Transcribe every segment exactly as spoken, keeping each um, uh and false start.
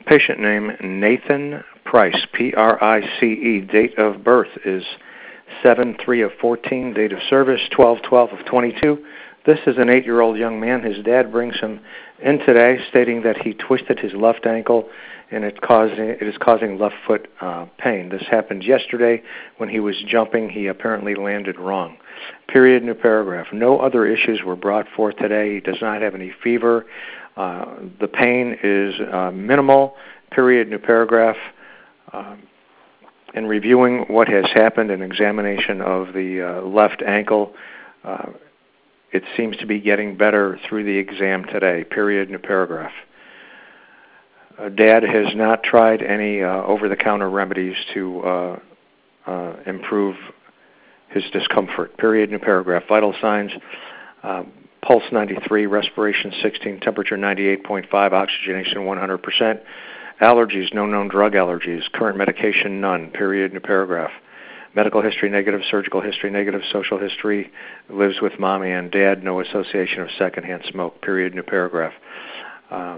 Patient name Nathan Price, P R I C E. Date of birth is seven three of fourteen. Date of service twelve twelve of twenty-two. This is an eight-year-old young man. His dad brings him in today stating that he twisted his left ankle and it, causing, it is causing left foot uh, pain. This happened yesterday when he was jumping. He apparently landed wrong. Period, new paragraph. No other issues were brought forth today. He does not have any fever. Uh, the pain is uh, minimal. Period, new paragraph. Um, in reviewing what has happened, an examination of the uh, left ankle, uh, it seems to be getting better through the exam today. Period, new paragraph. Uh, Dad has not tried any uh, over-the-counter remedies to uh, uh, improve his discomfort. Period, new paragraph. Vital signs, uh, pulse ninety-three, respiration sixteen, temperature ninety-eight point five, oxygenation one hundred percent. Allergies, no known drug allergies. Current medication, none. Period, new paragraph. Medical history negative, surgical history negative, social history, lives with mommy and dad, no association of secondhand smoke. Period, new paragraph. Uh,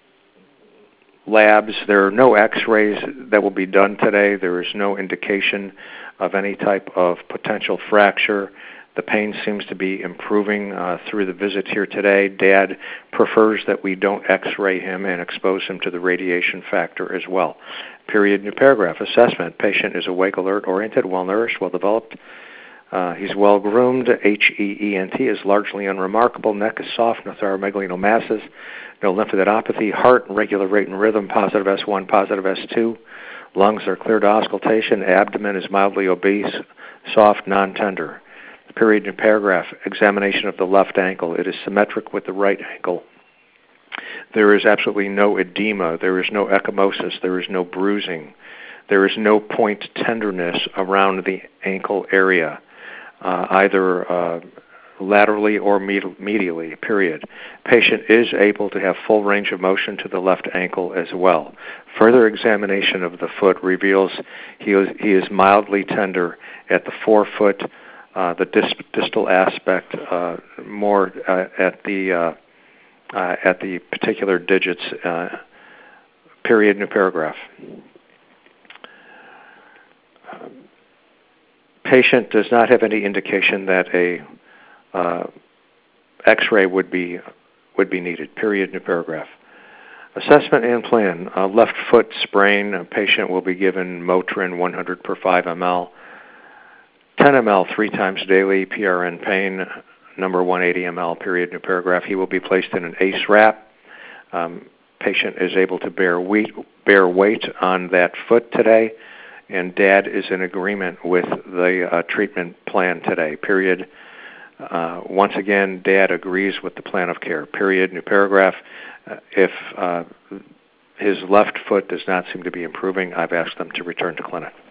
labs, there are no x-rays that will be done today. There is no indication of any type of potential fracture. The pain seems to be improving uh, through the visit here today. Dad prefers that we don't x-ray him and expose him to the radiation factor as well. Period, new paragraph. Assessment. Patient is awake, alert, oriented, well-nourished, well-developed. Uh, he's well-groomed. H E E N T is largely unremarkable. Neck is soft, no thyromegalino masses, no lymphadenopathy. Heart, regular rate and rhythm, positive S one, positive S two. Lungs are clear to auscultation. Abdomen is mildly obese, soft, non-tender. Period, new paragraph. Examination of the left ankle. It is symmetric with the right ankle. There is absolutely no edema. There is no ecchymosis. There is no bruising. There is no point tenderness around the ankle area, uh, either uh, laterally or med- medially, period. Patient is able to have full range of motion to the left ankle as well. Further examination of the foot reveals he is, he is mildly tender at the forefoot, uh, the dis- distal aspect, uh, more uh, at the uh, uh, at the particular digits. Uh, period, new paragraph. Uh, patient does not have any indication that a uh, X-ray would be would be needed. Period, new paragraph. Assessment and plan. Uh, left foot sprain. A patient will be given Motrin one hundred per five milliliters, ten milliliters three times daily. P R N pain, number one hundred eighty milliliters. Period, new paragraph. He will be placed in an A C E wrap. Um, patient is able to bear weight, bear weight on that foot today, and Dad is in agreement with the uh, treatment plan today. Period. Uh, once again, Dad agrees with the plan of care. Period. New paragraph. Uh, if uh, his left foot does not seem to be improving, I've asked them to return to clinic.